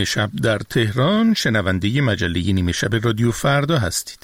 شب در تهران شنونده مجله نیمه شب رادیو فردا هستید.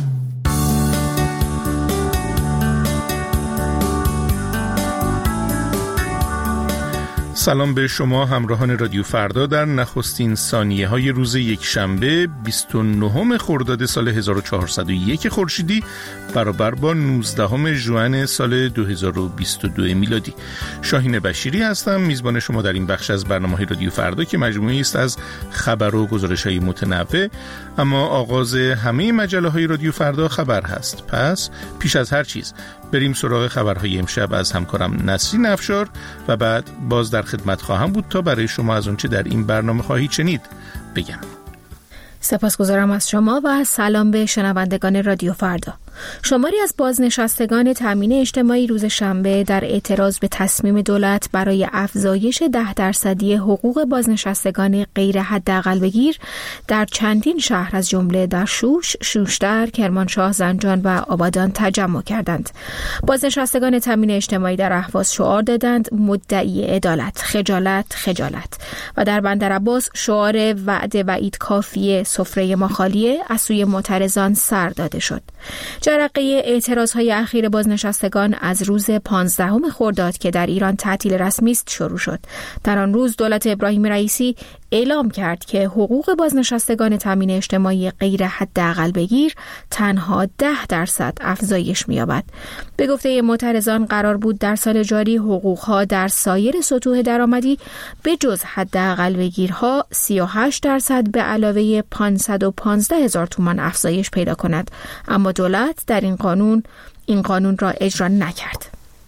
سلام به شما همراهان رادیو فردا در نخستین ثانیه های روز یکشنبه 29 خرداد سال 1401 خورشیدی برابر با 19 ژوئن سال 2022 میلادی. شاهین بشیری هستم، میزبان شما در این بخش از برنامه رادیو فردا که مجموعی است از خبر و گزارش های متنوع. اما آغاز همه مجله های رادیو فردا خبر هست. پس پیش از هر چیز بریم سراغ خبرهای امشب از همکارم نسرین افشار و بعد باز در خدمت خواهم بود تا برای شما از اونچه در این برنامه خواهید شنید بگم. سپاسگزارم از شما و سلام به شنوندگان رادیو فردا. شماری از بازنشستگان تامین اجتماعی روز شنبه در اعتراض به تصمیم دولت برای افزایش 10% حقوق بازنشستگان غیر حداقل‌بگیر در چندین شهر از جمله در شوش، شوشتر، کرمانشاه، زنجان و آبادان تجمع کردند. بازنشستگان تامین اجتماعی در اهواز شعار دادند مدعی عدالت، خجالت، خجالت و در بندرعباس شعار وعده وعید کافیه، سفره ما خالیه از سوی معترضان سر داده شد. جرقه اعتراضهای اخیر بازنشستگان از روز 15 خرداد که در ایران تعطیل رسمی است شروع شد. در آن روز دولت ابراهیم رئیسی اعلام کرد که حقوق بازنشستگان تامین اجتماعی غیر حداقل‌بگیر تنها 10% افزایش می‌یابد. به گفته معترضان قرار بود در سال جاری حقوق‌ها در سایر سطوح درآمدی به جز حداقل‌بگیرها 38% به علاوه 515,000 تومان افزایش پیدا کند، اما دولت در این قانون را اجرا نکرد.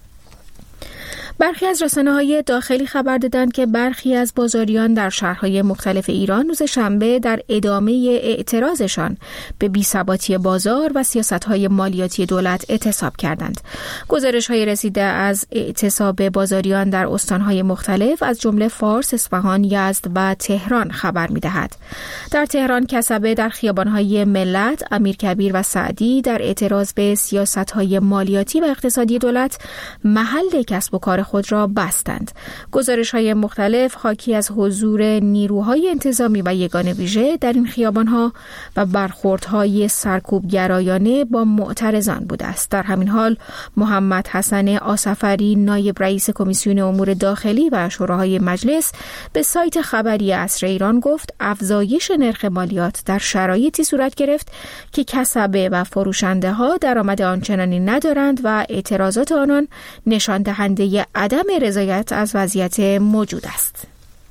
برخی از رسانه‌های داخلی خبر دادند که برخی از بازاریان در شهرهای مختلف ایران روز شنبه در ادامه اعتراضشان به بی‌ثباتی بازار و سیاست‌های مالیاتی دولت اعتصاب کردند. گزارش‌های رسیده از اعتصاب بازاریان در استان‌های مختلف از جمله فارس، اصفهان، یزد و تهران خبر می‌دهد. در تهران کسبه در خیابان‌های ملت، امیرکبیر و سعدی در اعتراض به سیاست‌های مالیاتی و اقتصادی دولت محل کسب و کار خود را بستند. گزارش‌های مختلف حاکی از حضور نیروهای انتظامی و یگان ویژه در این خیابان‌ها و برخوردهای سرکوبگرایانه با معترضان بوده است. در همین حال محمد حسن آصفری نایب رئیس کمیسیون امور داخلی و شوراهای مجلس به سایت خبری عصر ایران گفت افزایش نرخ مالیات در شرایطی صورت گرفت که کسبه و فروشنده‌ها درآمد آنچنانی ندارند و اعتراضات آنان نشان دهنده عدم رضایت از وضعیت موجود است.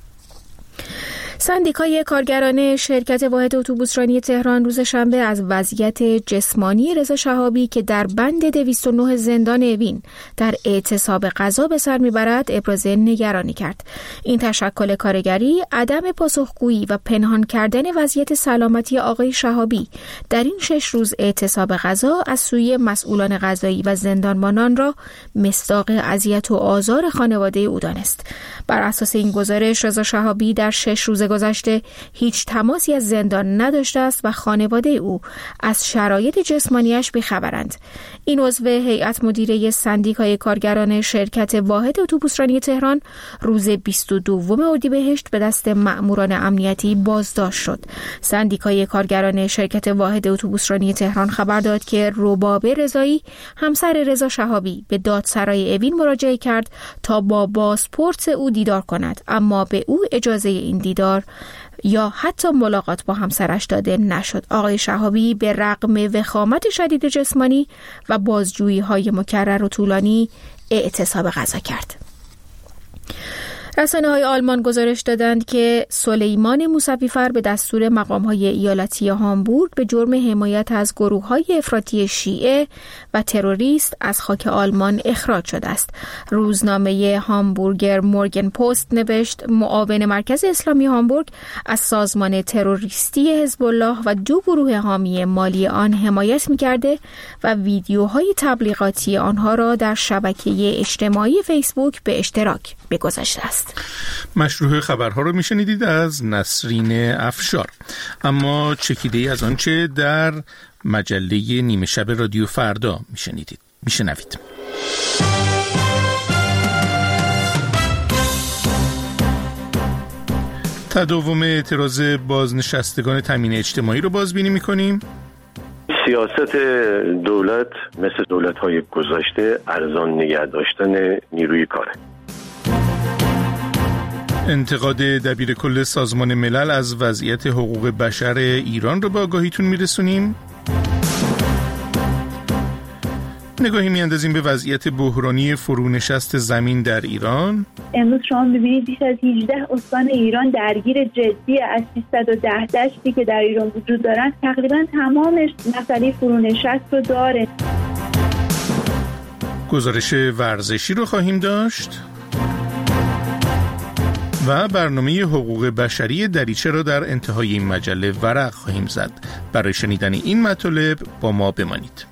سندیکای کارگران شرکت واحد اتوبوسرانی تهران روز شنبه از وضعیت جسمانی رضا شهابی که در بند 209 زندان اوین در اعتصاب غذا به سر میبرد ابراز نگرانی کرد. این تشکل کارگری عدم پاسخگویی و پنهان کردن وضعیت سلامتی آقای شهابی در این 6 روز اعتصاب غذا از سوی مسئولان قضایی و زندانبانان را مصداق اذیت و آزار خانواده او دانست. بر اساس این گزارش رضا شهابی در 6 روز گذشته هیچ تماسی از زندان نداشته است و خانواده او از شرایط جسمانیش بی‌خبرند. این عضو هیئت مدیره سندیکای کارگران شرکت واحد اتوبوسرانی تهران روز 22 اردیبهشت به دست مأموران امنیتی بازداشت شد. سندیکای کارگران شرکت واحد اتوبوسرانی تهران خبر داد که ربابه رضایی همسر رضا شهابی به دادسرای اوین مراجعه کرد تا با پاسپورت او دیدار کند، اما به او اجازه این دیدار یا حتی ملاقات با همسرش داده نشد. آقای شهابی به رغم وخامت شدید جسمانی و بازجویی‌های مکرر و طولانی اعتصاب غذا کرد. رسانه‌های آلمان گزارش دادند که سلیمان موسوی‌فر به دستور مقام‌های ایالتی هامبورگ به جرم حمایت از گروه‌های افراطی شیعه و تروریست از خاک آلمان اخراج شده است. روزنامه هامبورگر مورگن پست نوشت معاون مرکز اسلامی هامبورگ از سازمان تروریستی حزب الله و 2 گروه حامی مالی آن حمایت می‌کرده و ویدیوهای تبلیغاتی آنها را در شبکه اجتماعی فیسبوک به اشتراک بگذاشته است. مشروع خبرها رو میشنیدید از نسرین افشار. اما چکیده‌ای از آنچه در مجله نیمه شب رادیو فردا میشنوید. تداوم اعتراض بازنشستگان تامین اجتماعی رو بازبینی می‌کنیم. سیاست دولت مثل دولت‌های گذشته ارزان نگه داشتن نیروی کاره. انتقاد دبیرکل سازمان ملل از وضعیت حقوق بشر ایران رو به آگاهیتون میرسونیم. نگاهی میاندازیم به وضعیت بحرانی فرونشست زمین در ایران. امروز شما ببینید بیش از 18 استان ایران درگیر جدی از 310 دشتی که در ایران وجود دارن تقریبا تمامش مسئله فرونشست رو داره. گزارش ورزشی رو خواهیم داشت و برنامه حقوق بشری دریچه را در انتهای این مجله ورق خواهیم زد. برای شنیدن این مطالب با ما بمانید.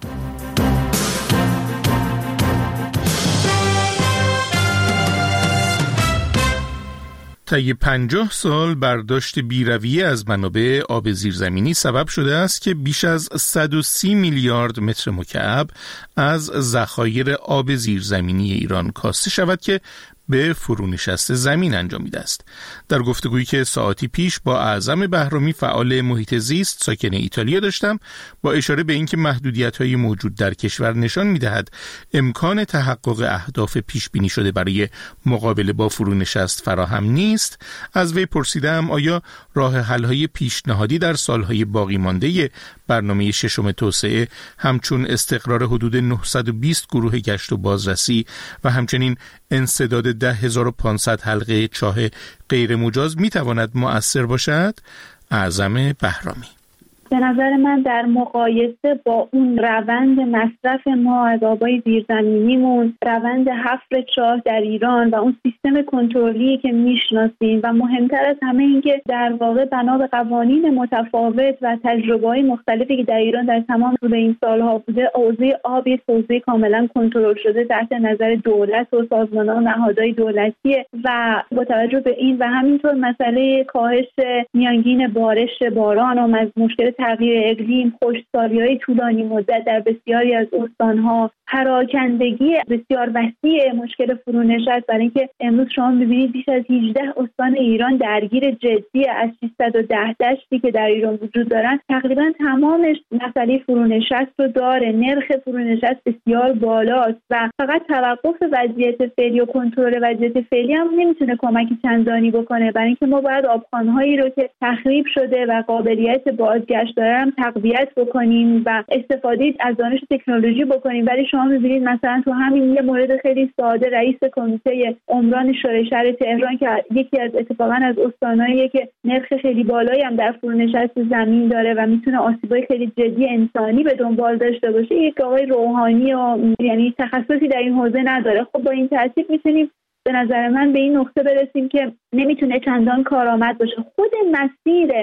طی 50 سال برداشت بی‌رویه از منابع آب زیرزمینی سبب شده است که بیش از 130 میلیارد متر مکعب از ذخایر آب زیرزمینی ایران کاسته شود که به فرونشست زمین انجامید است. در گفتگویی که ساعتی پیش با اعظم بهرامی فعال محیط زیست ساکن ایتالیا داشتم، با اشاره به اینکه محدودیت‌های موجود در کشور نشان می‌دهد امکان تحقق اهداف پیش بینی شده برای مقابله با فرونشست فراهم نیست، از وی پرسیدم آیا راه حل‌های پیشنهادی در سال‌های باقی مانده برنامه ششم توسعه همچون استقرار حدود 920 گروه گشت و بازرسی و همچنین انسداد 10,500 حلقه چاه غیر مجاز میتواند مؤثر باشد؟ اعظم بهرامی: به نظر من در مقایسه با اون روند مصرف ما از آبای زیرزمینیمون، روند حفر چاه در ایران و اون سیستم کنترلی که میشناسیم و مهمتر از همه این که در واقع بنا به قوانین متفاوت و تجربه‌های مختلفی که در ایران در تمام طول این سالها بوده، حوزه آب یک حوزه کاملا کنترل شده تحت نظر دولت و سازمان‌ها و نهادهای دولتیه و با توجه به این و همینطور مسئله کاهش میانگین بارش باران و از مشکل تغییر اقلیم، خشکسالی‌های طولانی مدت در بسیاری از استان‌ها، پراکندگی بسیار وسیع مشکل فرونشست، برای اینکه امروز شما ببینید بیش از 18 استان ایران درگیر جدی از 310 دشتی که در ایران وجود دارن تقریبا تمامش مسئله فرونشست رو داره. نرخ فرونشست بسیار بالاست و فقط توقف وضعیت فعلی و کنترل وضعیت فعلی هم نمیتونه کمکی چندانی بکنه، برای اینکه ما باید آبخوان‌هایی رو که تخریب شده و قابلیت بازگشت دارن تقویت بکنیم و استفاده از دانش تکنولوژی بکنیم. ولی شما می‌بینید مثلا تو همین یه مورد خیلی ساده، رئیس کمیته عمران شورای شهر تهران که یکی از اتفاقا از استانایی که نرخ خیلی بالایی هم در فرونشست زمین داره و میتونه آسیبای خیلی جدی انسانی به دنبال داشته باشه، یک آقای روحانی و یعنی تخصصی در این حوزه نداره. خب با این ترتیب میتونیم به نظر من به این نقطه برسیم که نمیتونه چندان کارآمد باشه. خود مسیر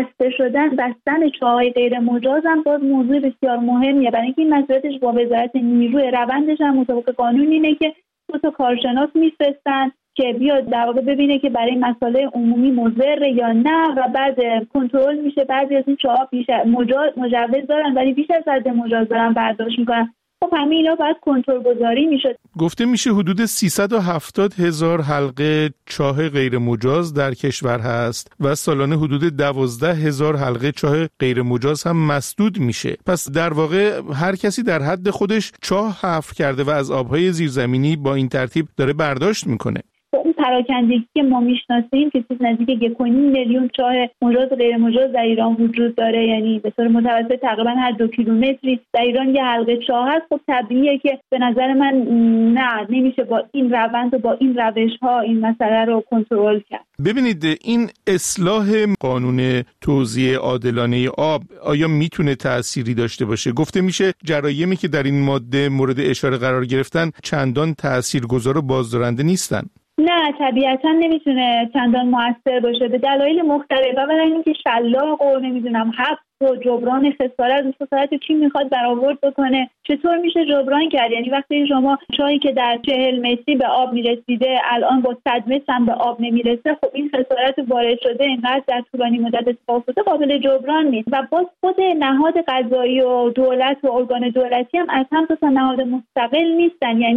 بستن چاهای غیر مجاز هم باز موضوع بسیار مهمیه، برای اینکه این مسئولیتش با وزارت نیروی، روندش هم مطابق قانون اینه که 2 کارشناس میفرستن که بیاد در واقع ببینه که برای مسائل عمومی مضر یا نه و بعد کنترل میشه. بعضی از این چاها مجوز دارن ولی بیش از حد مجاز دارن برداشت میکنن. خب همه اینا باید کنترل گذاری میشد. گفته میشه حدود 370,000 حلقه چاه غیر مجاز در کشور هست و سالانه حدود 12,000 حلقه چاه غیر مجاز هم مسدود میشه. پس در واقع هر کسی در حد خودش چاه حفر کرده و از آبهای زیرزمینی با این ترتیب داره برداشت میکنه. اون پراکندگی که ما میشناسیم که نزدیک 1.5 میلیون چاه مجاز غیر مجاز در ایران وجود داره، یعنی به طور متوسط تقریبا هر 2 کیلومتری در ایران یه حلقه چاه هست. خب طبیعیه که به نظر من نمیشه با این روند و با این روش‌ها این مسئله رو کنترل کرد. ببینید این اصلاح قانون توزیع عادلانه آب آیا میتونه تأثیری داشته باشه؟ گفته میشه جرایمی که در این ماده مورد اشاره قرار گرفتن چندان تاثیرگذار و بازدارنده نیستن. نه طبیعتا نمیتونه چندان موثر باشه به دلایل مختلف. اولا اینکه شلاق و نمیدونم حبس و جبران خسارت کی میخواد برآورد بکنه، چطور میشه جبران کرد؟ یعنی وقتی شما چاهی که در 40 متری به آب میرسیده الان با 100 متر هم به آب نمیرسه، خب این خسارت وارد شده اینقدر در طولانی مدت اتفاق افتاده قابل جبران نیست. و باز خود نهاد قضایی و دولت و ارگان دولتی هم از هم دو تا نهاد مستقل نیستن، یعنی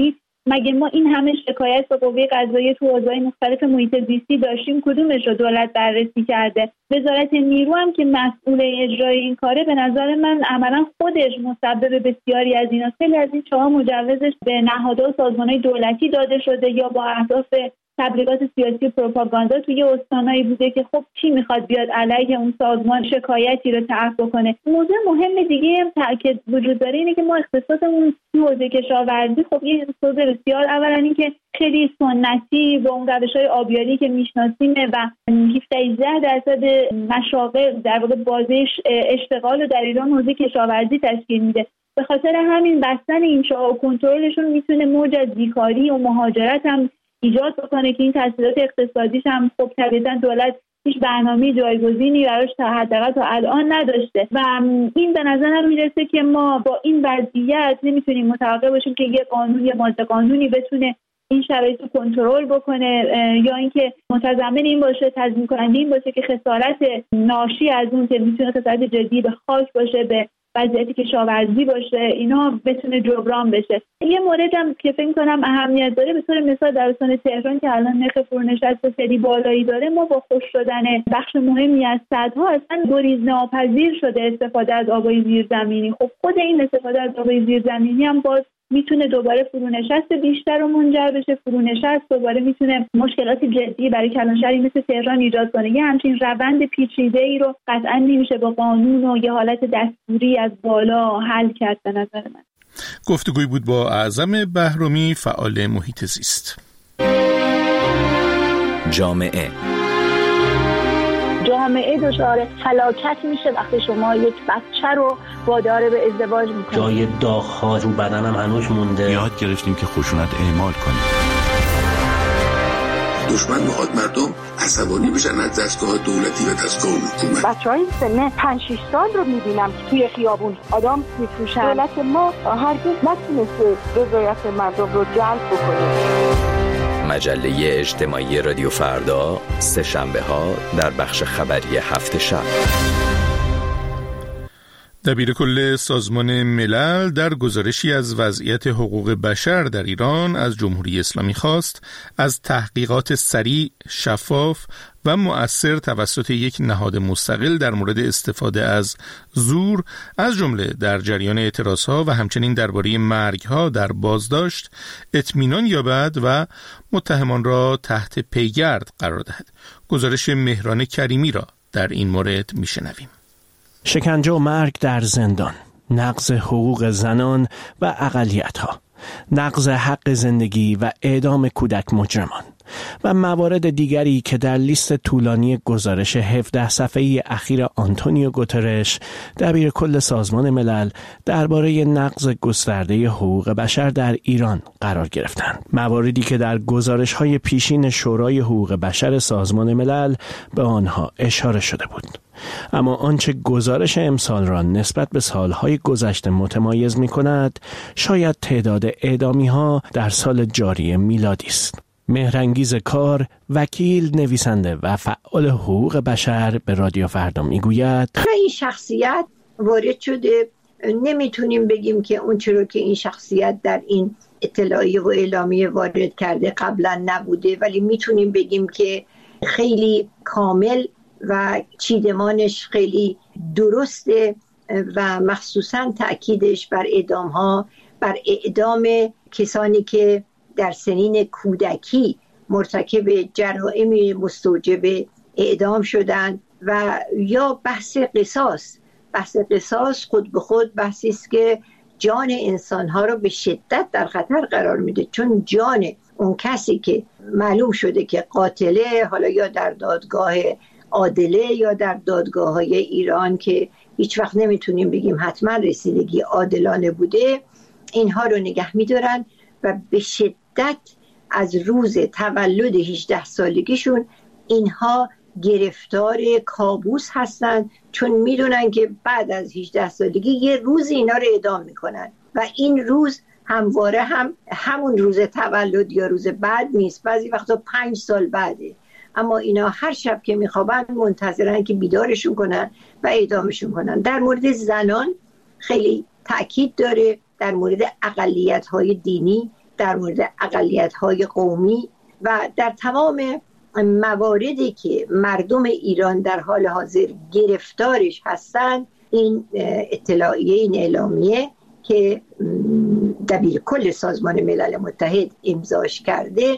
مگه ما این همه شکایت به قوه قضاییه تو حوزه‌های مختلف محیط زیستی داشتیم؟ کدومش رو دولت بررسی کرده؟ وزارت نیرو هم که مسئول اجرای این کاره، به نظر من عملا خودش مسبب بسیاری از اینا. خیلی از این چهار مجوزش به نهادها و سازمان‌های دولتی داده شده یا با اهداف تبلیغات سیاسی و پروپاگاندا توی استانایی بوده که خب کی میخواد بیاد علیه اون سازمان شکایتی رو طرح بکنه. موضوع مهم دیگه هم که وجود داره اینه که ما اختصاصمون تو حوزه کشاورزی خب یه حوزه بسیار اولا این که خیلی سنتی با اون روش‌های آبیاری که میشناسیم و 17% مشاغل در واقع بازه اشتغال رو در ایران حوزه کشاورزی تشکیل میده. به خاطر همین بستن این چاه و کنترلشون میتونه موج از بیکاری و مهاجرت هم ایجاد بکنه که این تاثیرات اقتصادیش هم خب طبیعتاً دولت هیچ برنامه‌ای جایگزینی براش حداقل تا الان نداشته و این به نظرم میرسه که ما با این وضعیت نمیتونیم متوقع باشیم که یه قانون یا ماده قانونی بتونه این شرایط رو کنترل بکنه یا اینکه متضمن این باشه، تضمین کننده این باشه که خسارت ناشی از اون که میتونه خسارت جدی به خاک باشه، به وضعیتی کشاورزی باشه، اینا بتونه جبران بشه. یه موردم که فکر کنم اهمیت داره، به طور مثال در استان تهران که الان نرخ فرونشست خیلی بالایی داره، ما با خشک شدن بخش مهمی از سدها اصلا گریزناپذیر شده استفاده از آبای زیرزمینی. خب خود این استفاده از آبای زیرزمینی هم باز میتونه دوباره فرونشست بیشتر رو منجر بشه. فرونشست دوباره میتونه مشکلات جدی برای کلانشهری مثل تهران ایجاد کنه. یه همچین روند پیچیده‌ای رو قطعاً نمیشه با قانون و یه حالت دستوری از بالا حل کرد به نظر من. گفتگوی بود با اعظم بهرامی، فعال محیط زیست. جامعه دچار فلاکت میشه وقتی شما یک بچه رو وادار به ازدواج میکنید. جای داغ‌ها رو بدنم هنوز مونده. یاد گرفتیم که خشونت اعمال کنیم. دشمن میخواد مردم عصبانی بشن از دستگاه دولتی و دستگاه حکومت. بچهای سن 5-6 سال رو میبینم که توی خیابون آدم میفروشن. دولت ما هرگز نتونسته رضایت مردم رو جلب بکنه. مجله اجتماعی رادیو فردا، سه شنبه ها در بخش خبری هفت شب. دبیرکل سازمان ملل در گزارشی از وضعیت حقوق بشر در ایران از جمهوری اسلامی خواست از تحقیقات سریع، شفاف و مؤثر توسط یک نهاد مستقل در مورد استفاده از زور، از جمله در جریان اعتراضها و همچنین درباره مرگ‌ها در بازداشت، اطمینان یابد و متهمان را تحت پیگرد قرار دهد. گزارش مهران کریمی را در این مورد میشنویم. شکنجه و مرگ در زندان، نقض حقوق زنان و اقلیت‌ها، نقض حق زندگی و اعدام کودک مجرمان و موارد دیگری که در لیست طولانی گزارش 17 صفحه‌ای اخیر آنتونیو گوترش دبیرکل سازمان ملل درباره نقض گسترده حقوق بشر در ایران قرار گرفتند. مواردی که در گزارش‌های پیشین شورای حقوق بشر سازمان ملل به آنها اشاره شده بود. اما آنچه گزارش امسال را نسبت به سالهای گذشته متمایز می‌کند، شاید تعداد اعدامی‌ها در سال جاری میلادی است. مهرانگیز کار، وکیل، نویسنده و فعال حقوق بشر به رادیو فردا میگوید این شخصیت وارد شده، نمیتونیم بگیم که اون چرا که این شخصیت در این اطلاعیه و اعلامیه وارد کرده قبلا نبوده، ولی میتونیم بگیم که خیلی کامل و چیدمانش خیلی درسته و مخصوصا تأکیدش بر اعدام‌ها، بر اعدام کسانی که در سنین کودکی مرتکب جرائم مستوجب اعدام شدند و یا بحث قصاص خود به خود بحثی است که جان انسان‌ها رو به شدت در خطر قرار میده، چون جان اون کسی که معلوم شده که قاتله، حالا یا در دادگاه عادله یا در دادگاه‌های ایران که هیچ وقت نمیتونیم بگیم حتما رسیدگی عادلانه بوده، اینها رو نگه می‌دارن و به شدت از روز تولد 18 سالگیشون اینها گرفتار کابوس هستن، چون میدونن که بعد از 18 سالگی یه روز اینا رو اعدام میکنن و این روز همواره همون روز تولد یا روز بعد نیست، بعضی وقتا 5 سال بعده، اما اینا هر شب که میخوابن منتظرن که بیدارشون کنن و اعدامشون کنن. در مورد زنان خیلی تأکید داره، در مورد اقلیت‌های دینی در مورد اقلیت‌های قومی و در تمام مواردی که مردم ایران در حال حاضر گرفتارش هستند، این اطلاعیه، این اعلامیه که دبیر کل سازمان ملل متحد امضاش کرده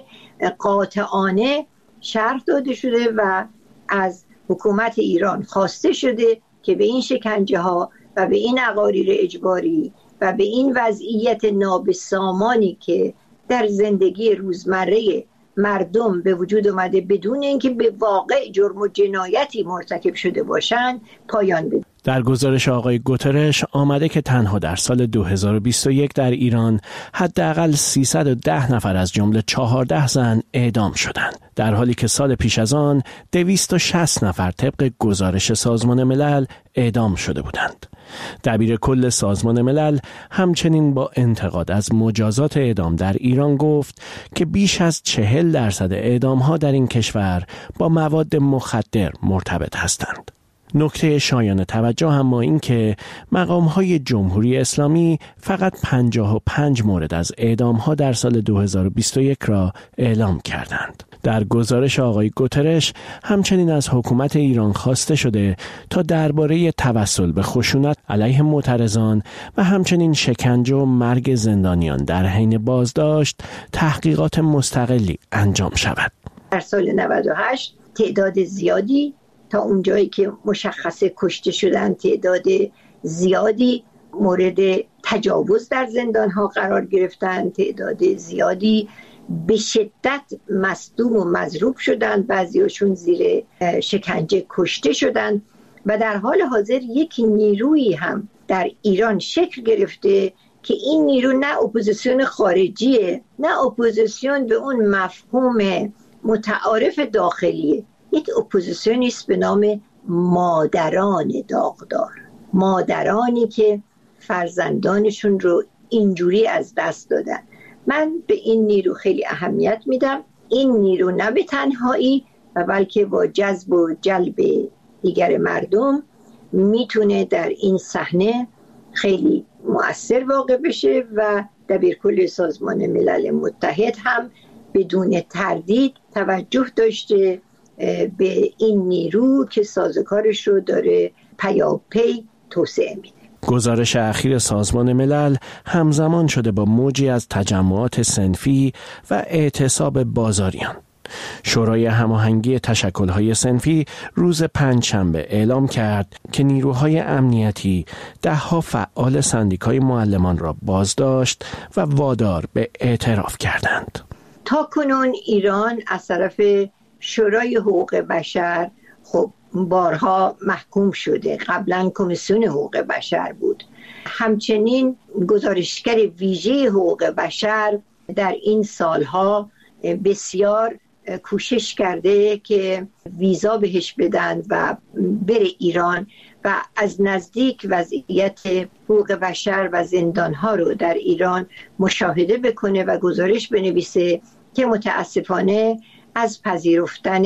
قاطعانه شرح داده شده و از حکومت ایران خواسته شده که به این شکنجه ها و به این اقاریر اجباری و به این وضعیت نابسامانی که در زندگی روزمره مردم به وجود اومده بدون اینکه به واقع جرم و جنایتی مرتکب شده باشند پایان بده. در گزارش آقای گوترش آمده که تنها در سال 2021 در ایران حداقل 310 نفر از جمله 14 زن اعدام شدند، در حالی که سال پیش از آن 260 نفر طبق گزارش سازمان ملل اعدام شده بودند. دبیر کل سازمان ملل همچنین با انتقاد از مجازات اعدام در ایران گفت که بیش از 40% اعدام‌ها در این کشور با مواد مخدر مرتبط هستند. نکته شایان توجه اما این که مقام‌های جمهوری اسلامی فقط 55 مورد از اعدام‌ها در سال 2021 را اعلام کردند. در گزارش آقای گوترش همچنین از حکومت ایران خواسته شده تا درباره توسل به خشونت علیه معترضان و همچنین شکنجه و مرگ زندانیان در حین بازداشت تحقیقات مستقلی انجام شود. در سال 98 تعداد زیادی تا اونجایی که مشخصه کشته شدن، تعداد زیادی مورد تجاوز در زندان‌ها قرار گرفتن، تعداد زیادی به شدت مصدوم و مضروب شدن، بعضیاشون زیر شکنجه کشته شدن و در حال حاضر یک نیرویی هم در ایران شکل گرفته که این نیرو نه اپوزیسیون خارجیه نه اپوزیسیون به اون مفهوم متعارف داخلیه، یک اپوزیسیونی است به نام مادران داغدار، مادرانی که فرزندانشون رو اینجوری از دست دادن. من به این نیرو خیلی اهمیت میدم. این نیرو نه به تنهایی و بلکه با جذب و جلب دیگر مردم میتونه در این صحنه خیلی مؤثر واقع بشه و دبیرکل سازمان ملل متحد هم بدون تردید توجه داشته به این نیرو که سازوکارش رو داره پیاپی توسعه میده. گزارش اخیر سازمان ملل همزمان شده با موجی از تجمعات صنفی و اعتصاب بازاریان. شورای هماهنگی تشکل‌های صنفی روز پنجشنبه اعلام کرد که نیروهای امنیتی 10 فعال سندیکای معلمان را بازداشت و وادار به اعتراف کردند. تا کنون ایران از طرف شورای حقوق بشر خب بارها محکوم شده، قبلا کمیسیون حقوق بشر بود. همچنین گزارشگر ویژه حقوق بشر در این سالها بسیار کوشش کرده که ویزا بهش بدن و بره ایران و از نزدیک وضعیت حقوق بشر و زندانها رو در ایران مشاهده بکنه و گزارش بنویسه که متاسفانه از پذیرفتن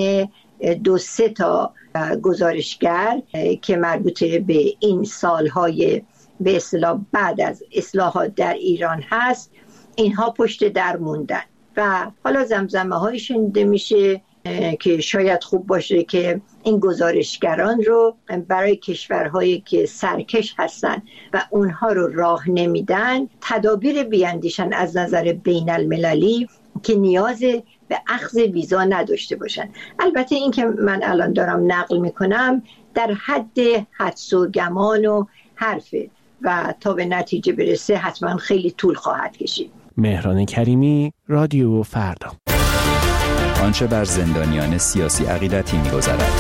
2-3 تا گزارشگر که مربوط به این سالهای به اصطلاح بعد از اصلاحات در ایران هست، اینها پشت در موندن و حالا زمزمه های شنیده میشه که شاید خوب باشه که این گزارشگران رو برای کشورهایی که سرکش هستن و اونها رو راه نمیدن تدابیر بیاندیشن از نظر بین المللی که نیاز به اخذ ویزا نداشته باشن. البته این که من الان دارم نقل میکنم در حد حدس و گمان و حرفه و تا به نتیجه برسه حتما خیلی طول خواهد کشید. مهران کریمی، رادیو فردا. آنچه بر زندانیان سیاسی عقیدتی می‌گذرد.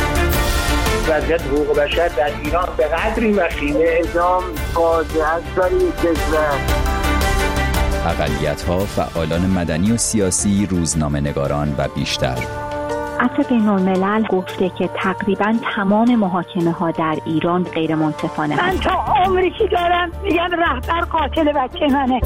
وضعیت حقوق بشر در ایران به قدری وخیمه، اعدام فاجعه است برای کشور. اقلیت‌ها، فعالان مدنی و سیاسی، روزنامه‌نگاران و بیشتر. عفو بین‌الملل گفته که تقریباً تمام محاکمه‌ها در ایران غیر منصفانه. من تا عمری که دارم میگم رهبر قاتل بچه منه.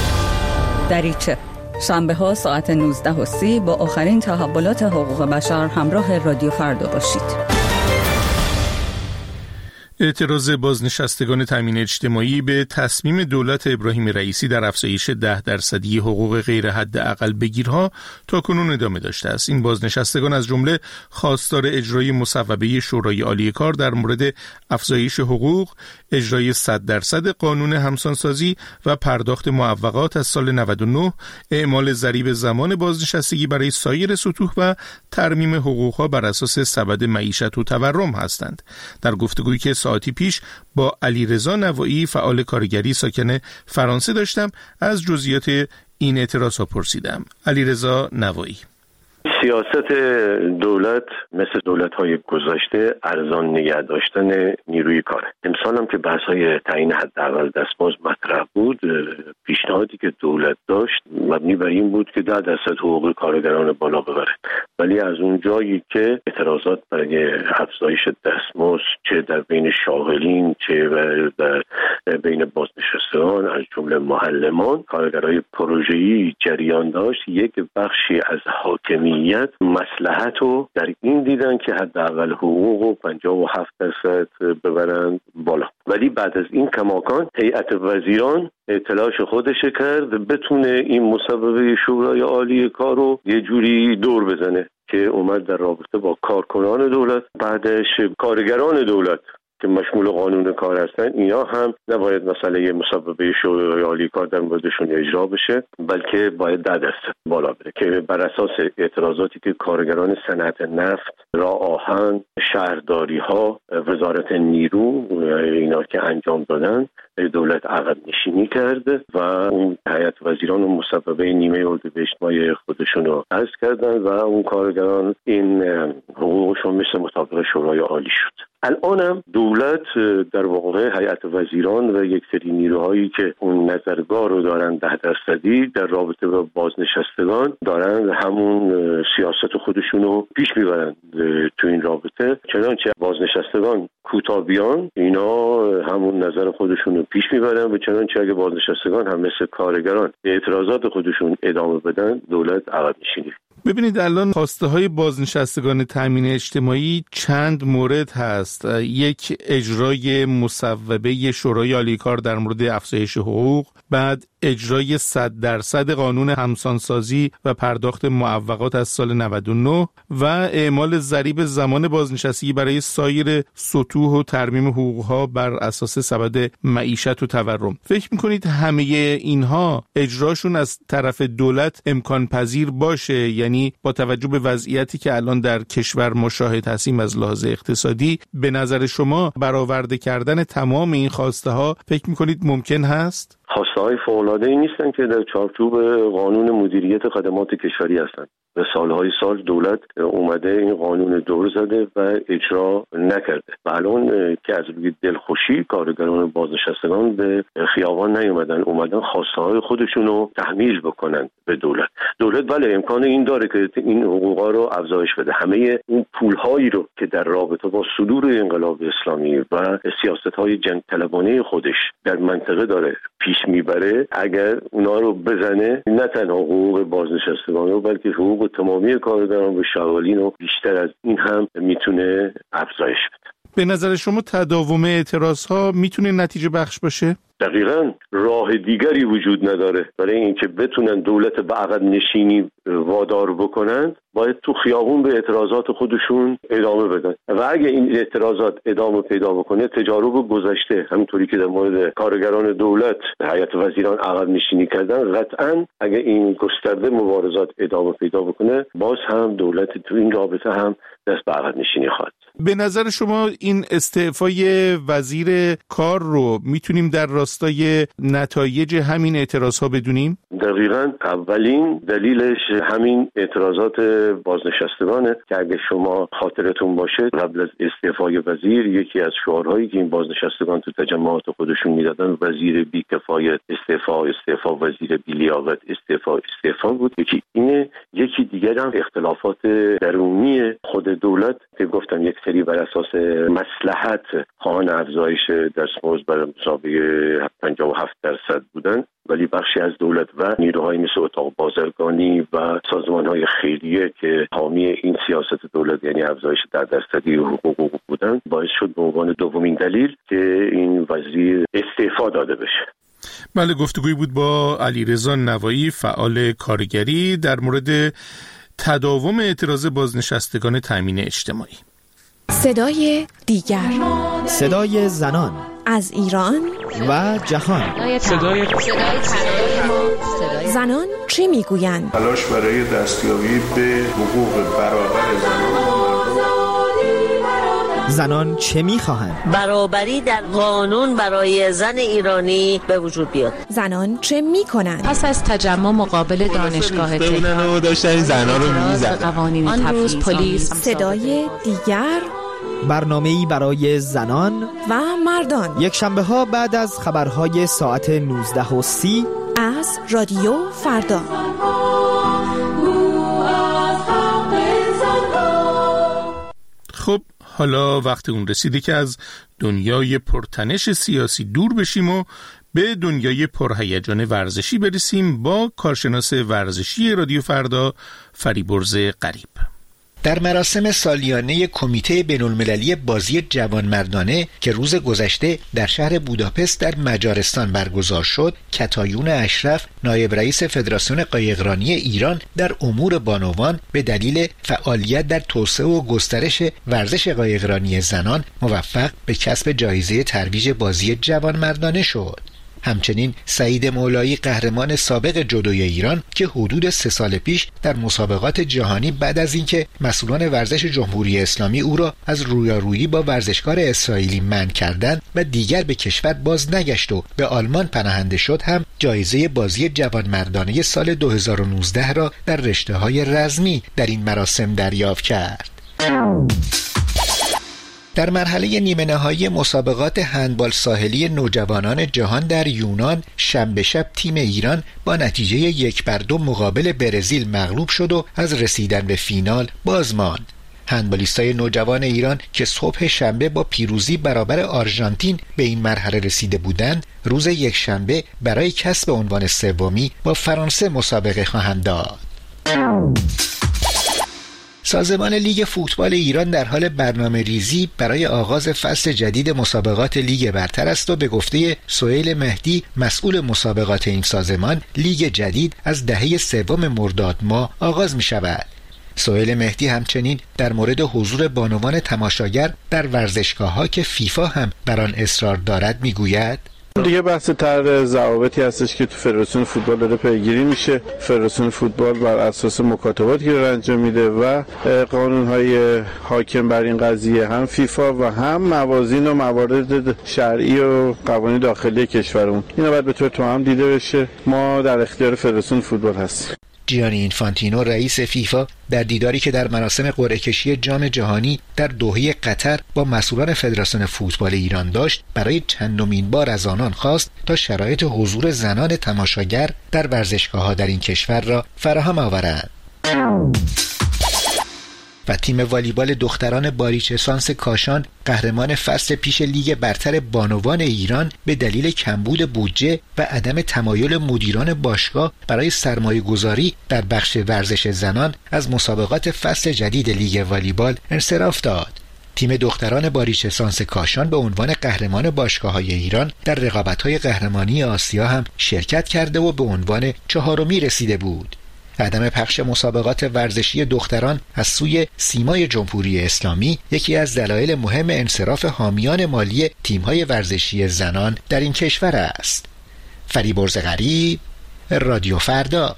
دریچه شنبه ها ساعت 19:30 با آخرین تحولات حقوق بشر همراه رادیو فردا باشید. اعتراض بازنشستگان تامین اجتماعی به تصمیم دولت ابراهیم رئیسی در افزایش 10% حقوق غیر حد اقل بگیرها تاکنون ادامه داشته است. این بازنشستگان از جمله خواستار اجرای مصوبه شورای عالی کار در مورد افزایش حقوق، اجرای 100% قانون همسانسازی و پرداخت معوقات از سال 99، اعمال ضریب زمان بازنشستگی برای سایر سطوح و ترمیم حقوقها بر اساس سبد معیشت و تورم هستند. در گفتگویی که ساعتی پیش با علیرضا نوایی فعال کارگری ساکن فرانسه داشتم از جزئیات این اعتراضها پرسیدم. علیرضا نوایی: سیاست دولت مثل دولت‌های گذشته ارزان نگه داشتن نیروی کاره. امسال هم که بحث‌های تعیین حداقل دستمزد مطرح بود، پیشنهادی که دولت داشت مبنی بر این بود که 10% حقوق کارگران بالا ببره. ولی از اون جایی که اعتراضات برای افزایش دستمزد چه در بین شاغلین چه در بین بازنشستگان از جمله معلمان، کارگرای پروژه‌ای جریان داشت، یک بخشی از حاکمیت مصلحت رو در این دیدن که حداقل حقوق رو 57% ببرند بالا. ولی بعد از این کماکان هیئت وزیران تلاش خودش کرد بتونه این مصوبه شورای عالی کار رو یه جوری دور بزنه که اومد در رابطه با کارکنان دولت، بعدش کارگران دولت که مشمول قانون کار هستن، اینا هم نباید مسئله مصوبه شورای عالی کار در موردشون اجرا بشه، بلکه باید 10% بالا بره که بر اساس اعتراضاتی که کارگران صنعت نفت، راه آهن، شهرداری ها، وزارت نیرو اینا که انجام دادن، دولت عقب نشینی کرد و اون هیئت وزیران و مصوبه نیمه اردیبهشت ماه خودشون رو حذف کردن و اون کارگران این حقوقشون مثل مطابق شورای عالی شد. الانم دولت در واقع هیئت وزیران و یک سری نیروهایی که اون نظرگاه رو دارن 10% در رابطه با بازنشستگان دارن همون سیاست خودشون رو پیش میبرن تو این رابطه. چنانچه بازنشستگان کوتاه بیان اینا همون نظر خودشون رو پیش میبرن و چنانچه اگه بازنشستگان هم مثل کارگران اعتراضات خودشون ادامه بدن، دولت عقب نشینی. ببینید الان خواسته های بازنشستگان تامین اجتماعی چند مورد هست. یک، اجرای مصوبه شورای عالی کار در مورد افزایش حقوق، بعد اجرای 100% قانون همسانسازی و پرداخت معوقات از سال 99 و اعمال ضریب زمان بازنشستگی برای سایر سطوح و ترمیم حقوقها بر اساس سبد معیشت و تورم. فکر میکنید همه اینها اجراشون از طرف دولت امکان پذیر باشه؟ یعنی با توجه به وضعیتی که الان در کشور مشاهد هستیم از لحاظ اقتصادی، به نظر شما برآورده کردن تمام این خواسته ها فکر میکنید ممکن هست؟ خواسته های فوق‌العاده‌ای نیستن که در چارچوب قانون مدیریت خدمات کشوری هستن. به سالهای سال دولت اومده این قانون دور زده و اجرا نکرده و الان که از روی دلخوشی کارگران بازنشستگان به خیابان نیومدن، اومدن خواسته های خودشون رو تحمیل بکنن به دولت بله امکان این داره که این حقوقا رو افزایش بده. همه اون پولهایی رو که در رابطه با صدور انقلاب اسلامی و سیاست‌های جنگ طلبانه خودش در منطقه داره پیش میبره، اگر اونا رو بزنه نه تنها حقوق بازنشستگان رو بلکه حقوق تمامی کارگران و شغالین رو بیشتر از این هم میتونه افزایش بده. به نظر شما تداوم اعتراضها میتونه نتیجه بخش باشه؟ دقیقاً راه دیگری وجود نداره برای اینکه بتونن دولت به عقب نشینی وادار بکنن، باید تو خیابون به اعتراضات خودشون ادامه بدن و اگه این اعتراضات ادامه پیدا بکنه، تجارب گذشته همونطوری که در مورد کارگران دولت هیئت وزیران عقب نشینی کردن، قطعاً اگه این گسترده مبارزات ادامه پیدا بکنه، باز هم دولت تو این رابطه هم دست به عقب نشینی خواهد. به نظر شما این استعفای وزیر کار رو میتونیم در راستای نتایج همین اعتراضها بدونیم؟ دقیقاً اولین دلیلش همین اعتراضات بازنشستگانه که اگه شما خاطرتون باشه قبل از استعفای وزیر یکی از شعارهایی که این بازنشستگان تو تجمعات خودشون میدادن وزیر بی کفایت استعفا، وزیر بی لیاقت استعفا بود. یکی اینه، یکی دیگر هم اختلافات درونی خود دولت که گفتم یک سری سری بر اساس مصلحت خواهان افزایش دستمزد بر مساوی 57% بودن، ولی بخشی از دولت و نیروهای مثل اتاق بازرگانی و سازمان‌های خیریه که حامی این سیاست دولت یعنی افزایش در درصدی حقوق بودن، باعث شد به عنوان دومین دلیل که این وزیر استعفا داده بشه. بله، گفتگویی بود با علیرضا نوایی، فعال کارگری، در مورد تداوم اعتراض بازنشستگان تامین اجتماعی. صدای دیگر، صدای زنان از ایران و جهان. صدای زنان چی میگویند؟ تلاش برای دستیابی به حقوق برابر زنان چه میخواهند؟ برابری در قانون برای زن ایرانی به وجود بیاد. زنان چه میکنند؟ پس از تجمع مقابل دانشگاه تهران داشتن زنان رو میزدن. آن روز پلیس. صدای دیگر، برنامه‌ای برای زنان و مردان، یک شنبه ها بعد از خبرهای ساعت 19:30 از رادیو فردا. خب حالا وقت اون رسیده که از دنیای پرتنش سیاسی دور بشیم و به دنیای پرهیجان ورزشی برسیم با کارشناس ورزشی رادیو فردا فریبرز غریب. در مراسم سالیانه کمیته بین‌المللی بازی جوانمردانه که روز گذشته در شهر بوداپست در مجارستان برگزار شد، کتایون اشرف، نایب رئیس فدراسیون قایقرانی ایران در امور بانوان، به دلیل فعالیت در توسعه و گسترش ورزش قایقرانی زنان موفق به کسب جایزه ترویج بازی جوانمردانه شد. همچنین سعید مولایی، قهرمان سابق جودوی ایران که حدود 3 سال پیش در مسابقات جهانی بعد از اینکه مسئولان ورزش جمهوری اسلامی او را از رویارویی با ورزشکار اسرائیلی منع کردند و دیگر به کشور باز نگشت و به آلمان پناهنده شد، هم جایزه بازی جوانمردانه سال 2019 را در رشته‌های رزمی در این مراسم دریافت کرد. در مرحله نیمه نهایی مسابقات هندبال ساحلی نوجوانان جهان در یونان، شنبه شب تیم ایران با نتیجه 1-2 مقابل برزیل مغلوب شد و از رسیدن به فینال باز ماند. هندبالیستای نوجوان ایران که صبح شنبه با پیروزی برابر آرژانتین به این مرحله رسیده بودند، روز یکشنبه برای کسب عنوان سومی با فرانسه مسابقه خواهند داد. سازمان لیگ فوتبال ایران در حال برنامه ریزی برای آغاز فصل جدید مسابقات لیگ برتر است و به گفته سهیل مهدی، مسئول مسابقات این سازمان، لیگ جدید از دهه 3 مرداد ماه آغاز می شود. سهیل مهدی همچنین در مورد حضور بانوان تماشاگر در ورزشگاه‌ها که فیفا هم بر آن اصرار دارد می گوید: دیگه بحث طرح ضوابطی هستش که تو فدراسیون فوتبال داره پیگیری میشه. فدراسیون فوتبال بر اساس مکاتباتی که انجام میده و قانون‌های حاکم بر این قضیه، هم فیفا و هم موازین و موارد شرعی و قوانین داخلی کشورمون، اینا باید به طور توأم دیده بشه. ما در اختیار فدراسیون فوتبال هستیم. جیانی اینفانتینو، رئیس فیفا، در دیداری که در مراسم قرعه کشی جام جهانی در دوحه قطر با مسئولان فدراسیون فوتبال ایران داشت، برای چندمین بار از آنان خواست تا شرایط حضور زنان تماشاگر در ورزشگاه‌ها در این کشور را فراهم آورند. و تیم والیبال دختران باریچ-سانس کاشان، قهرمان فصل پیش لیگ برتر بانوان ایران، به دلیل کمبود بودجه و عدم تمایل مدیران باشگاه برای سرمایه‌گذاری در بخش ورزش زنان از مسابقات فصل جدید لیگ والیبال انصراف داد. تیم دختران باریچ-سانس کاشان به عنوان قهرمان باشگاه‌های ایران در رقابت‌های قهرمانی آسیا هم شرکت کرده و به عنوان 4می رسیده بود. عدم پخش مسابقات ورزشی دختران از سوی سیمای جمهوری اسلامی یکی از دلایل مهم انصراف حامیان مالی تیم‌های ورزشی زنان در این کشور است. فریبرز غریب، رادیو فردا.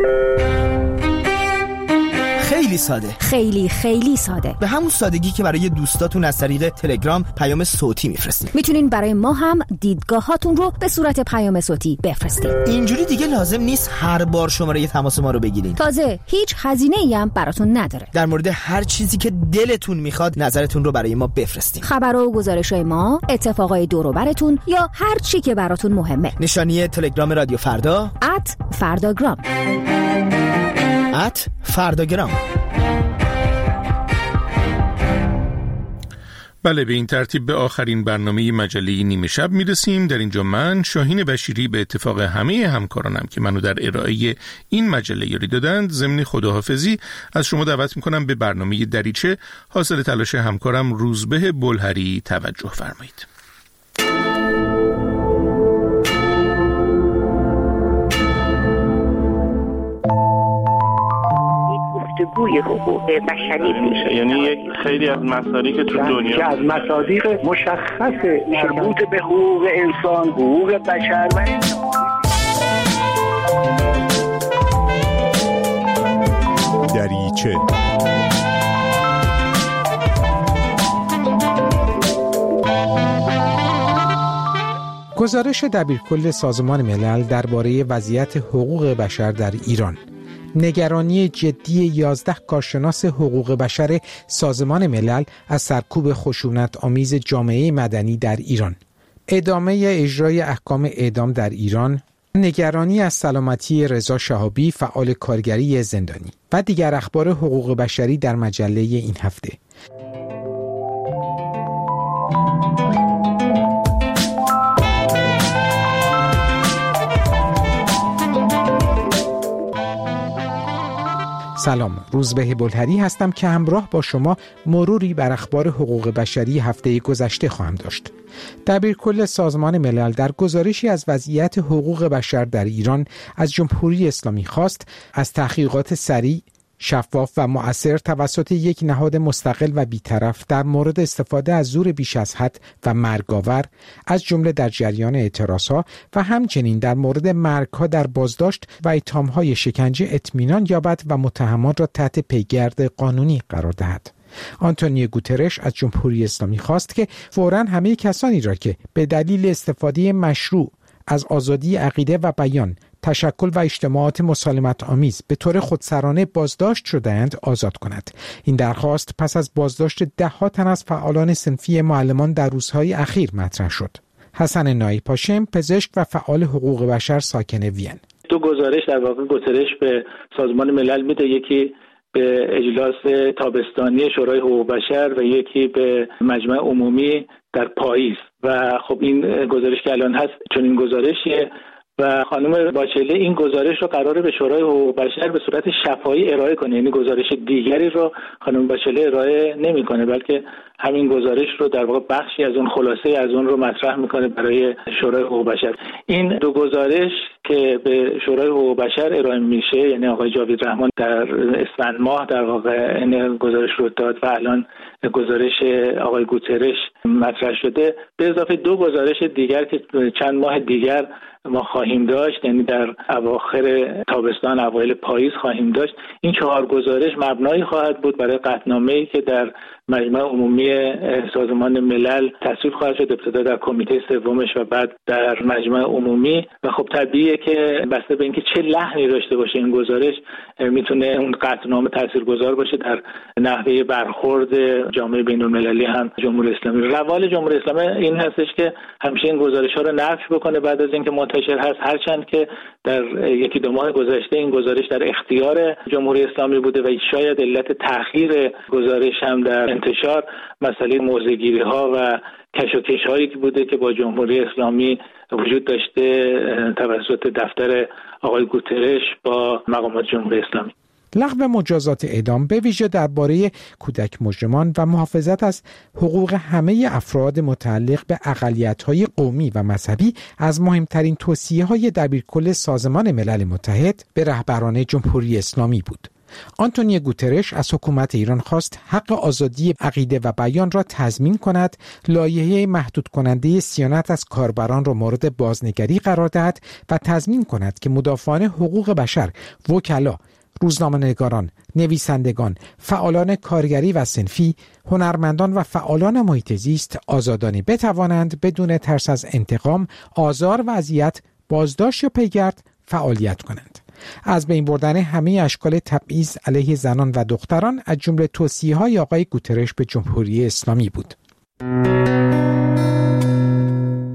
خیلی ساده، خیلی ساده، به همون سادگی که برای دوستاتون از طریق تلگرام پیام صوتی میفرستین. میتونین برای ما هم دیدگاهاتون رو به صورت پیام صوتی بفرستین. اینجوری دیگه لازم نیست هر بار شماره تماس ما رو بگیرین. تازه هیچ هزینه‌ای هم براتون نداره. در مورد هر چیزی که دلتون میخواد نظرتون رو برای ما بفرستین. خبر و گزارش‌های ما، اتفاقای دور و براتون یا هر چی که براتون مهمه. نشانی تلگرام رادیو فردا @فرداگرام. فرداگرام. بله، به این ترتیب به آخرین برنامه مجله نیمه شب میرسیم. در اینجا من شاهین بشیری به اتفاق همه همکارانم که منو در ارائه این مجله یاری دادند ضمن خداحافظی از شما دعوت میکنم به برنامه دریچه حاصل تلاش همکارم روزبه بلهری توجه فرمایید. گفتگوی حقوق بشری میشه، یعنی یک خیلی از مصادیق که تو دنیا که از مصادیق مشخص مربوط به حقوق انسان، حقوق بشر و دریچه. گزارش دبیرکل سازمان ملل درباره وضعیت حقوق بشر در ایران. نگرانی جدی 11 کارشناس حقوق بشر سازمان ملل از سرکوب خشونت آمیز جامعه مدنی در ایران. ادامه اجرای احکام اعدام در ایران. نگرانی از سلامتی رضا شهابی فعال کارگری زندانی و دیگر اخبار حقوق بشری در مجله این هفته. سلام، روزبه بلهری هستم که همراه با شما مروری بر اخبار حقوق بشری هفته گذشته خواهم داشت. دبیرکل سازمان ملل در گزارشی از وضعیت حقوق بشر در ایران از جمهوری اسلامی خواست از تحقیقات سریع، شفاف و مؤثر توسط یک نهاد مستقل و بی‌طرف در مورد استفاده از زور بیش از حد و مرگاور از جمله در جریان اعتراضها و همچنین در مورد مرگ‌ها در بازداشت و اتهام‌های شکنجه اطمینان یابد و متهمان را تحت پیگرد قانونی قرار دهد. آنتونیو گوترش از جمهوری اسلامی خواست که فوراً همه کسانی را که به دلیل استفاده مشروع از آزادی عقیده و بیان، تشکل و اجتماعات مسالمت آمیز به طور خودسرانه بازداشت شده‌اند آزاد کند. این درخواست پس از بازداشت 10 تن از فعالان صنفی معلمان در روزهای اخیر مطرح شد. حسن نایی پاشم، پزشک و فعال حقوق بشر ساکن وین. دو گزارش در واقع گترش به سازمان ملل میده، یکی به اجلاس تابستانی شورای حقوق بشر و یکی به مجمع عمومی در پاییز. و خب این گزارش که الان هست چون این گزارشیه و خانم باچله این گزارش رو قراره به شورای حقوق بشر به صورت شفاهی ارائه کنه، یعنی گزارش دیگری رو خانم باچله ارائه نمیکنه، بلکه همین گزارش رو در واقع بخشی از اون خلاصه از اون رو مطرح میکنه برای شورای حقوق بشر. این دو گزارش که به شورای حقوق بشر ارائه میشه، یعنی آقای جاوید رحمان در اسفند ماه در واقع این گزارش رو داد و الان گزارش آقای گوترش مطرح شده، به اضافه دو گزارش دیگر که چند ماه دیگر ما خواهیم داشت، یعنی در اواخر تابستان اوایل پاییز خواهیم داشت. این 4 گزارش مبنایی خواهد بود برای قطعنامه‌ای که در مجمع عمومی سازمان ملل تصویب خواهد شد، ابتدا در کمیته سومش و بعد در مجمع عمومی. و خب طبیعیه که بسته به اینکه چه لحنی داشته باشه این گزارش میتونه اون قطعنامه تاثیرگذار باشه در نحوه برخورد جامعه بین‌المللی هم جمهوری اسلامی. روال جمهوری اسلامی این هستش که همیشه این گزارش‌ها رو نفی بکنه بعد از اینکه منتشر هست، هرچند که در 1-2 ماه گذشته این گزارش در اختیار جمهوری اسلامی بوده و شاید علت تأخیر گزارش هم در انتشار مسئله موضع‌گیری‌ها و کشاکش‌هایی که بوده که با جمهوری اسلامی وجود داشته توسط دفتر آقای گوترش با مقامات جمهوری اسلامی. لغو مجازات اعدام به ویژه درباره کودک مجرمان و محافظت از حقوق همه افراد متعلق به اقلیت‌های قومی و مذهبی از مهمترین توصیه‌های دبیرکل سازمان ملل متحد به رهبران جمهوری اسلامی بود. آنتونیو گوترش از حکومت ایران خواست حق آزادی عقیده و بیان را تضمین کند، لایحه محدود کننده صیانت از کاربران را مورد بازنگری قرار دهد و تضمین کند که مدافعان حقوق بشر، وکلا، روزنامه‌نگاران، نویسندگان، فعالان کارگری و صنفی، هنرمندان و فعالان محیط زیست آزادانه بتوانند بدون ترس از انتقام، آزار و اذیت، بازداشت یا پیگرد فعالیت کنند. از بین بردن همه اشکال تبعیض علیه زنان و دختران از جمله توصیه‌های آقای گوترش به جمهوری اسلامی بود.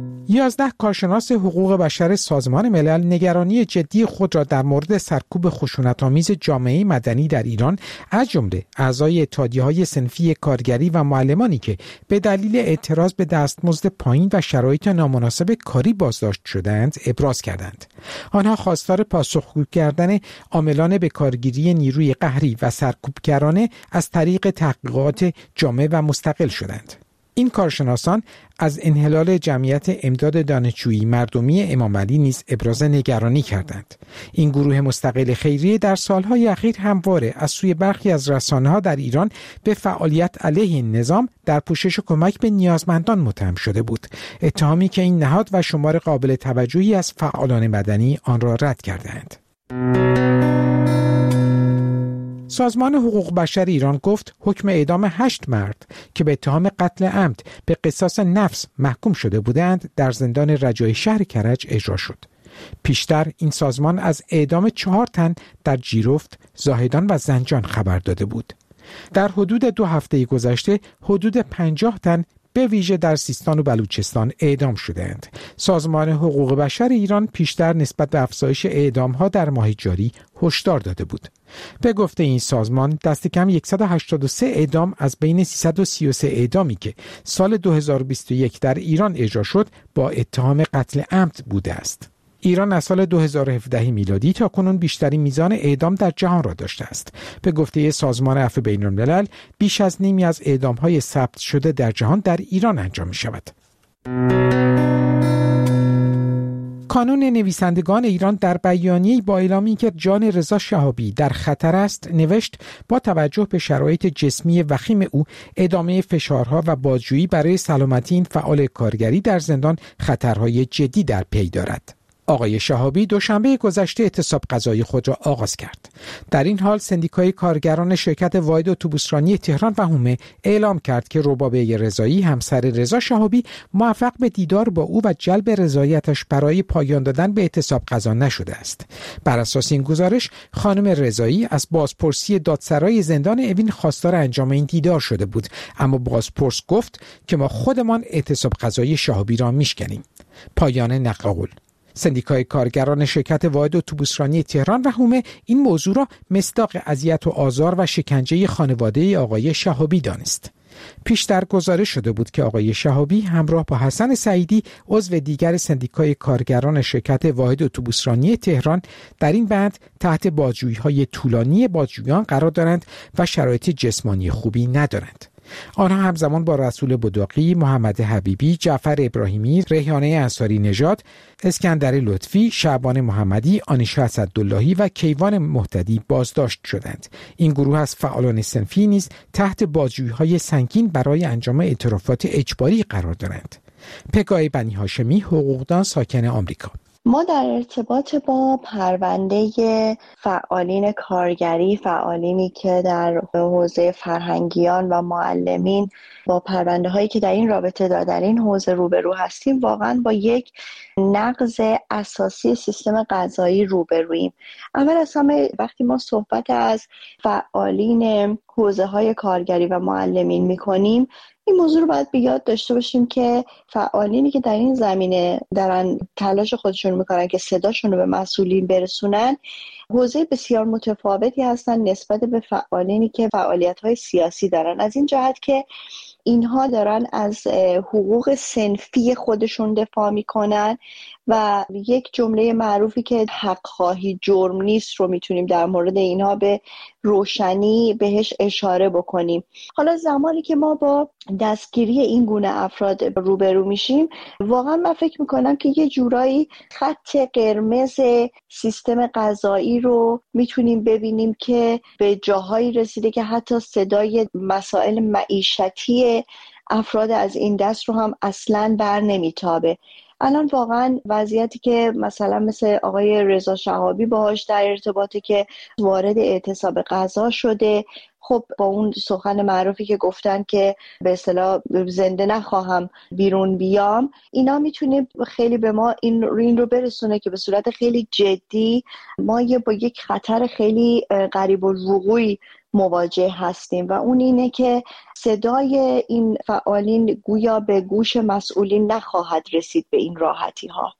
11 کارشناس حقوق بشر سازمان ملل نگرانی جدی خود را در مورد سرکوب خشونت‌آمیز جامعه مدنی در ایران از جمله اعضای اتحادیه‌های صنفی کارگری و معلمانی که به دلیل اعتراض به دستمزد پایین و شرایط نامناسب کاری بازداشت شدند ابراز کردند. آنها خواستار پاسخگو کردن عاملان به کارگیری نیروی قهری و سرکوبگرانه از طریق تحقیقات جامع و مستقل شدند. این کارشناسان از انحلال جمعیت امداد دانشجویی مردمی امام علی نیز ابراز نگرانی کردند. این گروه مستقل خیریه در سالهای اخیر همواره از سوی برخی از رسانه‌ها در ایران به فعالیت علیه نظام در پوشش کمک به نیازمندان متهم شده بود، اتهامی که این نهاد و شمار قابل توجهی از فعالان مدنی آن را رد کردند. سازمان حقوق بشر ایران گفت حکم اعدام 8 مرد که به اتهام قتل عمد به قصاص نفس محکوم شده بودند در زندان رجایی شهر کرج اجرا شد. پیشتر این سازمان از اعدام 4 تن در جیرفت، زاهدان و زنجان خبر داده بود. در حدود 2 هفته گذشته حدود 50 تن به ویژه در سیستان و بلوچستان اعدام شدند. سازمان حقوق بشر ایران پیشتر نسبت به افزایش اعدام‌ها در ماه جاری هشدار داده بود. به گفته این سازمان دست کم 183 اعدام از بین 333 اعدامی که سال 2021 در ایران اجرا شد با اتهام قتل عمد بوده است. ایران از سال 2017 میلادی تا کنون بیشترین میزان اعدام در جهان را داشته است. به گفته سازمان عفو بین‌الملل بیش از نیمی از اعدام‌های ثبت شده در جهان در ایران انجام می‌شود. کانون نویسندگان ایران در بیانیه‌ای با اعلامی که جان رضا شهابی در خطر است نوشت با توجه به شرایط جسمی وخیم او ادامه فشارها و بازجویی برای سلامتی این فعال کارگری در زندان خطرهای جدی در پی دارد. آقای شهابی دوشنبه گذشته اعتصاب قضایی خود را آغاز کرد. در این حال سندیکای کارگران شرکت واحد اتوبوسرانی تهران و حومه اعلام کرد که ربابه رضایی همسر رضا شهابی موفق به دیدار با او و جلب رضایتش برای پایان دادن به اعتصاب قضا نشده است. بر اساس این گزارش خانم رضایی از بازپرسی دادسرای زندان اوین خواستار انجام این دیدار شده بود، اما بازپرس گفت که ما خودمان اعتصاب قضایی شهابی را میشکنیم. پایان نقل قول. سندیکای کارگران شرکت واحد اتوبوسرانی تهران و حومه این موضوع را مصداق اذیت و آزار و شکنجه خانواده آقای شهابی دانست. پیشتر گزارش شده بود که آقای شهابی همراه با حسن سعیدی عضو دیگر سندیکای کارگران شرکت واحد اتوبوسرانی تهران در این بند تحت بازجویی‌های طولانی بازجویان قرار دارند و شرایط جسمانی خوبی ندارند. آنها همزمان با رسول بداقی، محمد حبیبی، جعفر ابراهیمی، ریحانه انصاری نژاد، اسکندر لطفی، شعبان محمدی، آنیشا اسداللهی و کیوان مهتدی بازداشت شدند. این گروه از فعالان صنفی نیز تحت بازجویی‌های سنگین برای انجام اعترافات اجباری قرار دارند. پگاه بنی هاشمی، حقوقدان ساکن آمریکا. ما در ارتباط با پرونده فعالین کارگری، فعالینی که در حوزه فرهنگیان و معلمین با پرونده هایی که در این رابطه در این حوزه روبرو هستیم، واقعا با یک نقض اساسی سیستم قضایی روبرویم. اول از همه وقتی ما صحبت از فعالین حوزه های کارگری و معلمین میکنیم، این موضوع رو باید به یاد داشته باشیم که فعالینی که در این زمینه دارن تلاش خودشون میکنن که صداشون رو به مسئولین برسونن، حوزه بسیار متفاوتی هستن نسبت به فعالینی که فعالیت‌های سیاسی دارن، از این جهت که اینها دارن از حقوق صنفی خودشون دفاع میکنن و یک جمله معروفی که حق خواهی جرم نیست رو میتونیم در مورد اینها به روشنی بهش اشاره بکنیم. حالا زمانی که ما با دستگیری این گونه افراد روبرو میشیم، واقعا من فکر میکنم که یه جورایی خط قرمز سیستم قضایی رو میتونیم ببینیم که به جاهایی رسیده که حتی صدای مسائل معیشتی افراد از این دست رو هم اصلاً بر نمیتابه. الان واقعا وضعیتی که مثلا مثل آقای رضا شهابی باهاش در ارتباطه که وارد اعتصاب قضا شده، خب با اون سخن معروفی که گفتن که به اصطلاح زنده نخواهم بیرون بیام، اینا میتونه خیلی به ما این رو برسونه که به صورت خیلی جدی ما با یک خطر خیلی قریب الوقوعی مواجه هستیم و اون اینه که صدای این فعالین گویا به گوش مسئولین نخواهد رسید به این راحتی ها.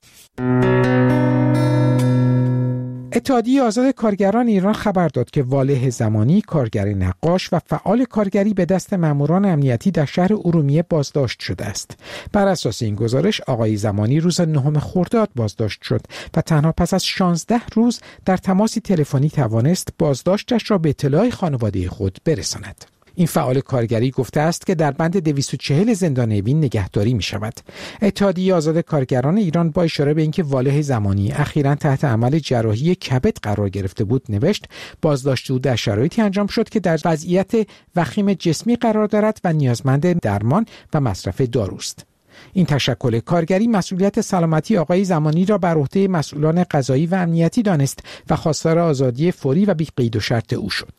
اتحادیه آزاد کارگران ایران خبر داد که والح زمانی، کارگر نقاش و فعال کارگری به دست ماموران امنیتی در شهر ارومیه بازداشت شده است. بر اساس این گزارش آقای زمانی روز 9 خرداد بازداشت شد و تنها پس از 16 روز در تماسی تلفنی توانست بازداشتش را به اطلاع خانواده خود برساند. این فعال کارگری گفته است که در بند 240 زندان اوین نگهداری می شود. اتحادیه آزاد کارگران ایران با اشاره به اینکه والح زمانی اخیراً تحت عمل جراحی کبد قرار گرفته بود نوشت بازداشت او در شرایطی انجام شد که در وضعیت وخیم جسمی قرار دارد و نیازمند درمان و مصرف داروست. این تشکل کارگری مسئولیت سلامتی آقای زمانی را بر عهده مسئولان قضایی و امنیتی دانست و خواستار آزادی فوری و بی قید و شرط او شد.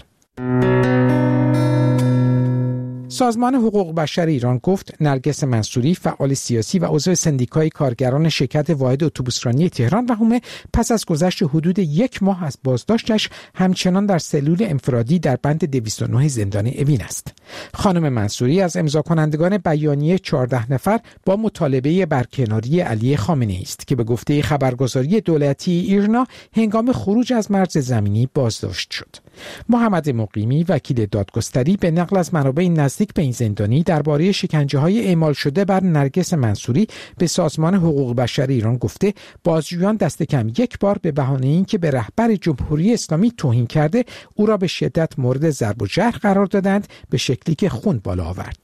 سازمان حقوق بشر ایران گفت نرگس منصوری فعال سیاسی و عضو سندیکای کارگران شرکت واحد اتوبوسرانی تهران و حومه پس از گذشت حدود 1 ماه از بازداشتش همچنان در سلول انفرادی در بند 209 زندان اوین است. خانم منصوری از امضا کنندگان بیانیه 14 نفر با مطالبه برکناری علی خامنه‌ای است که به گفته خبرگزاری دولتی ایرنا هنگام خروج از مرز زمینی بازداشت شد. محمد مقیمی وکیل دادگستری به نقل از منابع نزدیک به این زندانی درباره شکنجه‌های اعمال شده بر نرگس منصوری به سازمان حقوق بشر ایران گفته بازجویان دست کم 1 بار به بهانه اینکه به رهبر جمهوری اسلامی توهین کرده او را به شدت مورد ضرب و جرح قرار دادند به شکلی که خون بالا آورد.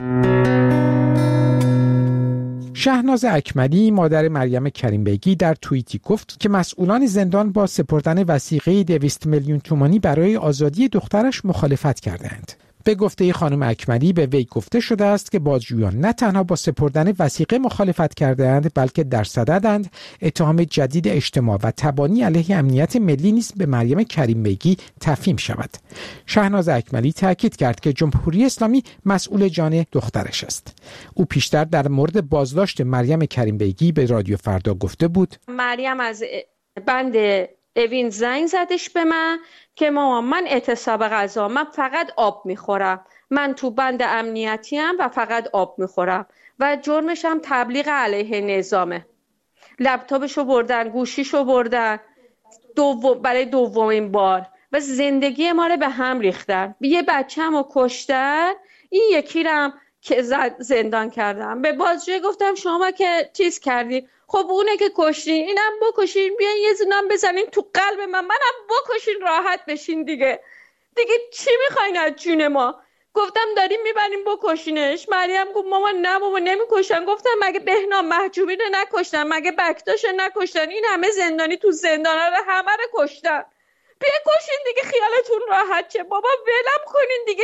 شهناز اکملی مادر مریم کریم بیگی در توییتی گفت که مسئولان زندان با سپردن وثیقه 200 میلیون تومانی برای آزادی دخترش مخالفت کردند. به گفته خانم اکملی به وی گفته شده است که بازجویان نه تنها با سپردن وثیقه مخالفت کردند بلکه در صددند اتهام جدید اجتماع و تبانی علیه امنیت ملی نیز به مریم کریم بیگی تفهیم شود. شهناز اکملی تاکید کرد که جمهوری اسلامی مسئول جان دخترش است. او پیشتر در مورد بازداشت مریم کریم بیگی به رادیو فردا گفته بود مریم از بند اوین زنگ زدش به من که مامان من اعتصاب غذا، من فقط آب میخورم، من تو بند امنیتی ام و فقط آب میخورم و جرمش هم تبلیغ علیه نظامه. لپتاپشو بردن، گوشیشو بردن برای دومین بار و زندگی ما رو به هم ریختن. یه بچه‌مو کشتن، این یکی رو هم که زندان کردم. به بازجوی گفتم شما که چیز کردی، خب اونه که کشتین اینم بکشین، بیاین یه زنم بزنین تو قلب منم بکشین راحت بشین دیگه چی میخواین از جون ما؟ گفتم داریم میبریم بکشینش. مریم گفت ماما نه بابا نمیکشن. گفتم مگه بهنام محجوبی رو نکشتن؟ مگه بکتاش نکشتن؟ این همه زندانی تو زندان رو همه رو کشتن. بیا کشین دیگه خیالتون راحت شه بابا، ولم کنین دیگه.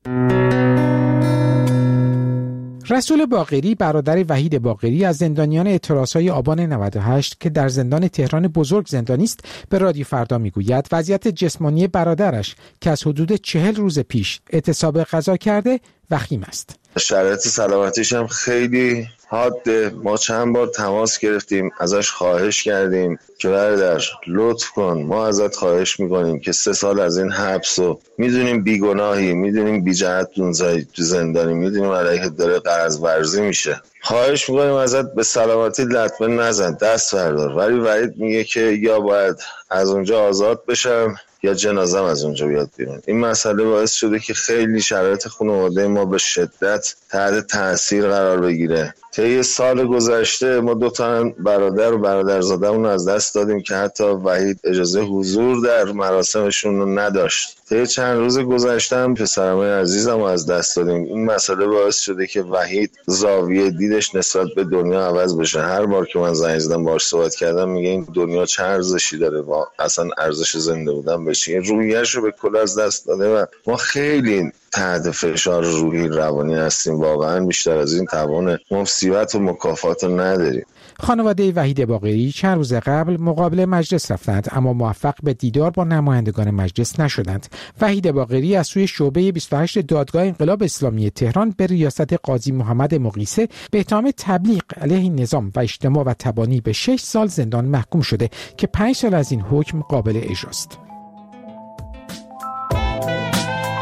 رسول باقری برادر وحید باقری از زندانیان اعتراضهای آبان 98 که در زندان تهران بزرگ زندانی است به رادیو فردا میگوید وضعیت جسمانی برادرش که از حدود 40 روز پیش اعتصاب غذا کرده وخیم است. شرایط سلامتیش هم خیلی حاده. ما چند بار تماس گرفتیم، ازش خواهش کردیم که برادر لطف کن، ما ازت خواهش میکنیم که 3 سال از این حبس و میدونیم بیگناهی، میدونیم بی جهت تو زندانی، میدونیم علیه داره قرض ورزی میشه، خواهش میکنیم ازت به سلامتی لطمه نزن، دست بردار. ولی وحید میگه که یا باید از اونجا آزاد بشم یا جنازم از اونجا بیاد بیرون. این مسئله باعث شده که خیلی شرایط خانواده ما به شدت تحت تاثیر قرار بگیره. طی سال گذشته ما 2 تا برادر و برادرزاده‌مون از دست دادیم که حتی وحید اجازه حضور در مراسمشون رو نداشت. طی چند روز گذشته هم پسرمای عزیزم از دست دادیم. این مسئله باعث شده که وحید زاویه دیدش نسبت به دنیا عوض بشه. هر بار که من زنگ زدم باهاش صحبت کردم میگه این دنیا چه ارزشی داره، اصلا ارزش زنده بودن بشه. روحیه‌اش رو به کل از دست داده و ما خیلی تحت فشار روحی روانی هستیم. واقعا بیشتر از این توان مصیبت و مکافات نداریم. خانواده وحید باقری چند روز قبل مقابل مجلس رفتند اما موفق به دیدار با نمایندگان مجلس نشدند. وحید باقری از سوی شعبه 28 دادگاه انقلاب اسلامی تهران به ریاست قاضی محمد مقیسه به اتهام تبلیغ علیه نظام و اجتماع و تبانی به 6 سال زندان محکوم شده که 5 سال از این حکم قابل اجراست.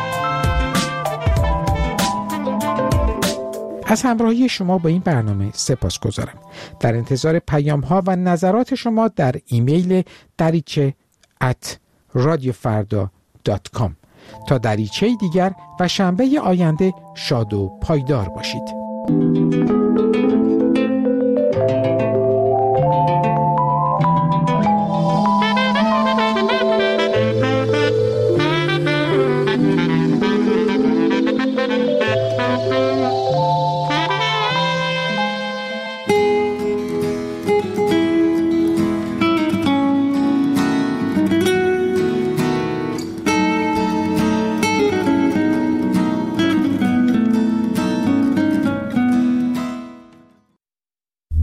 از همراهی شما با این برنامه سپاسگزارم. در انتظار پیام‌ها و نظرات شما در ایمیل dariche@radiofarda.com. تا دریچه دیگر و شنبه آینده شاد و پایدار باشید.